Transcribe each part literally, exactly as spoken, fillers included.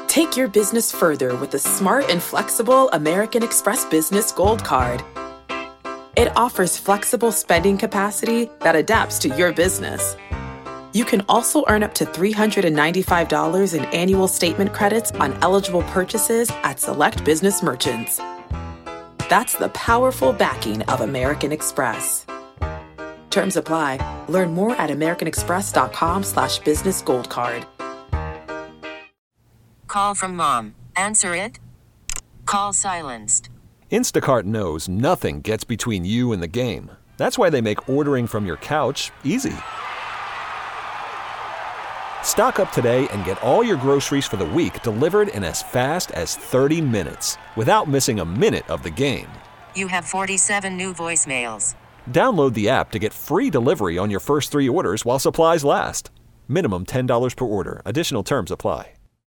Take your business further with the smart and flexible American Express Business Gold Card. It offers flexible spending capacity that adapts to your business. You can also earn up to three hundred ninety-five dollars in annual statement credits on eligible purchases at select business merchants. That's the powerful backing of American Express. Terms apply. Learn more at americanexpress.com slash business gold card. Call from mom. Answer it. Call silenced. Instacart knows nothing gets between you and the game. That's why they make ordering from your couch easy. Stock up today and get all your groceries for the week delivered in as fast as thirty minutes without missing a minute of the game. You have forty-seven new voicemails. Download the app to get free delivery on your first three orders while supplies last. Minimum ten dollars per order. Additional terms apply.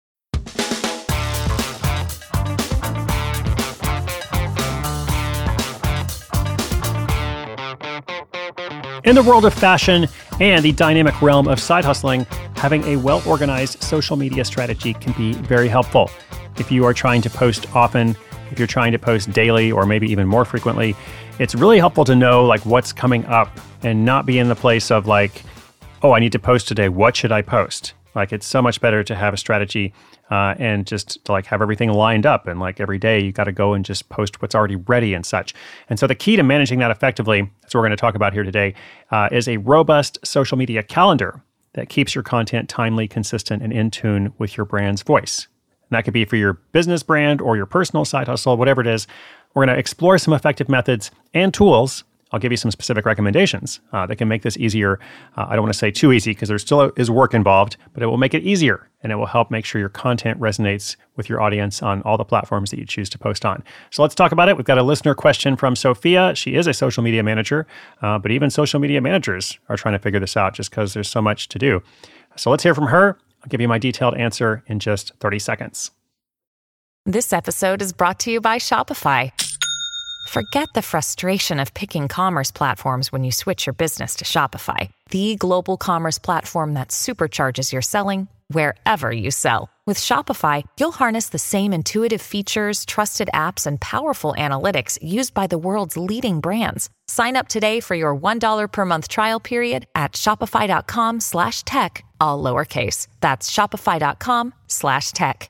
In the world of fashion and the dynamic realm of side hustling, having a well-organized social media strategy can be very helpful. If you are trying to post often, if you're trying to post daily or maybe even more frequently, it's really helpful to know like what's coming up and not be in the place of like, oh, I need to post today. What should I post? Like it's so much better to have a strategy uh, and just to like have everything lined up. And like every day you got to go and just post what's already ready and such. And so the key to managing that effectively, that's what we're going to talk about here today, uh, is a robust social media calendar that keeps your content timely, consistent, and in tune with your brand's voice. And that could be for your business brand or your personal side hustle, whatever it is. We're going to explore some effective methods and tools. I'll give you some specific recommendations uh, that can make this easier. Uh, I don't want to say too easy because there still is work involved, but it will make it easier and it will help make sure your content resonates with your audience on all the platforms that you choose to post on. So let's talk about it. We've got a listener question from Sophia. She is a social media manager, uh, but even social media managers are trying to figure this out just because there's so much to do. So let's hear from her. I'll give you my detailed answer in just thirty seconds. This episode is brought to you by Shopify. Forget the frustration of picking commerce platforms when you switch your business to Shopify, the global commerce platform that supercharges your selling wherever you sell. With Shopify, you'll harness the same intuitive features, trusted apps, and powerful analytics used by the world's leading brands. Sign up today for your one dollar per month trial period at shopify.com slash tech, all lowercase. That's shopify.com slash tech.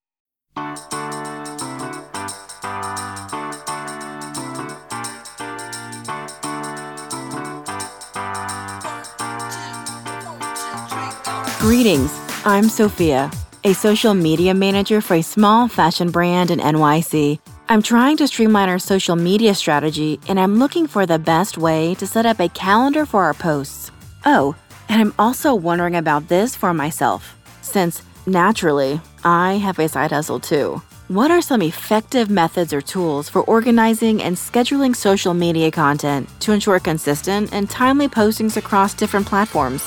Greetings, I'm Sophia, a social media manager for a small fashion brand in N Y C. I'm trying to streamline our social media strategy, and I'm looking for the best way to set up a calendar for our posts. Oh, and I'm also wondering about this for myself, since, naturally, I have a side hustle too. What are some effective methods or tools for organizing and scheduling social media content to ensure consistent and timely postings across different platforms?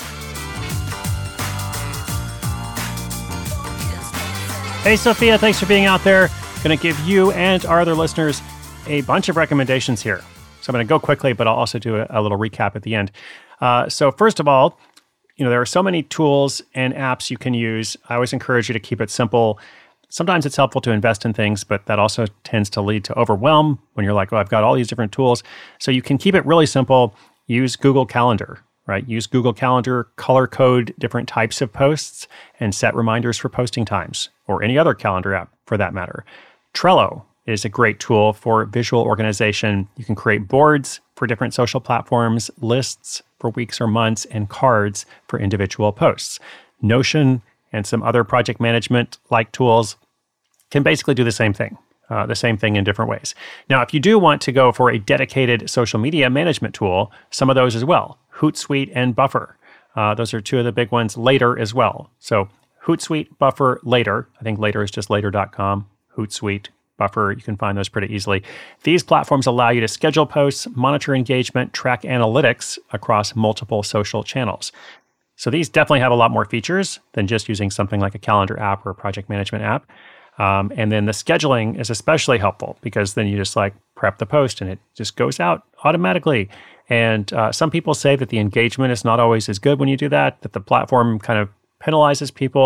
Hey, Sophia, thanks for being out there. Going to give you and our other listeners a bunch of recommendations here. So I'm going to go quickly, but I'll also do a, a little recap at the end. Uh, so first of all, you know, there are so many tools and apps you can use. I always encourage you to keep it simple. Sometimes it's helpful to invest in things, but that also tends to lead to overwhelm when you're like, oh, I've got all these different tools. So you can keep it really simple. Use Google Calendar. Right? Use Google Calendar, color code different types of posts, and set reminders for posting times, or any other calendar app for that matter. Trello is a great tool for visual organization. You can create boards for different social platforms, lists for weeks or months, and cards for individual posts. Notion and some other project management-like tools can basically do the same thing. Uh, the same thing in different ways. Now, if you do want to go for a dedicated social media management tool, some of those as well. Hootsuite and Buffer. Uh, those are two of the big ones. Later as well. So Hootsuite, Buffer, Later. I think Later is just later dot com. Hootsuite, Buffer, you can find those pretty easily. These platforms allow you to schedule posts, monitor engagement, track analytics across multiple social channels. So these definitely have a lot more features than just using something like a calendar app or a project management app. Um, and then the scheduling is especially helpful because then you just like prep the post and it just goes out automatically. And uh, some people say that the engagement is not always as good when you do that, that the platform kind of penalizes people.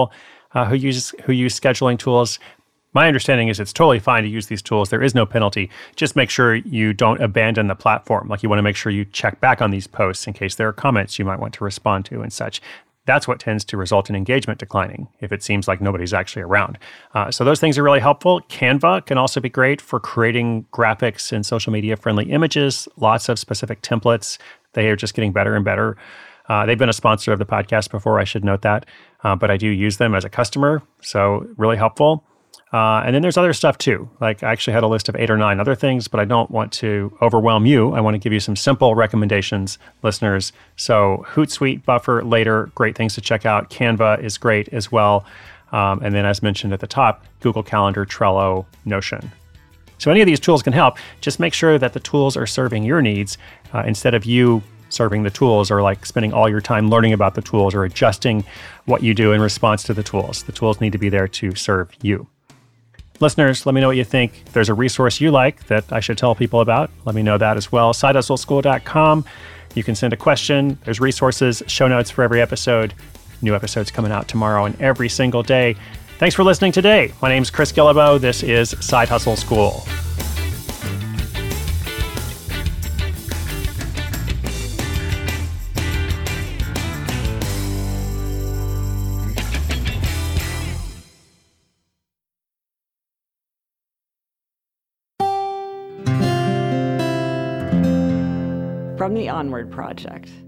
uh, who use who use scheduling tools. My understanding is it's totally fine to use these tools. There is no penalty. Just make sure you don't abandon the platform. Like you want to make sure you check back on these posts in case there are comments you might want to respond to and such. That's what tends to result in engagement declining if it seems like nobody's actually around. Uh, so those things are really helpful. Canva can also be great for creating graphics and social media friendly images, lots of specific templates. They are just getting better and better. Uh, they've been a sponsor of the podcast before, I should note that, uh, but I do use them as a customer, so really helpful. Uh, and then there's other stuff too. Like I actually had a list of eight or nine other things, but I don't want to overwhelm you. I want to give you some simple recommendations, listeners. So Hootsuite, Buffer, Later, great things to check out. Canva is great as well. Um, and then as mentioned at the top, Google Calendar, Trello, Notion. So any of these tools can help. Just make sure that the tools are serving your needs uh, instead of you serving the tools or like spending all your time learning about the tools or adjusting what you do in response to the tools. The tools need to be there to serve you. Listeners, let me know what you think. If there's a resource you like that I should tell people about, let me know that as well. side hustle school dot com. You can send a question. There's resources, show notes for every episode. New episodes coming out tomorrow and every single day. Thanks for listening today. My name's Chris Guillebeau. This is Side Hustle School. From the Onward Project.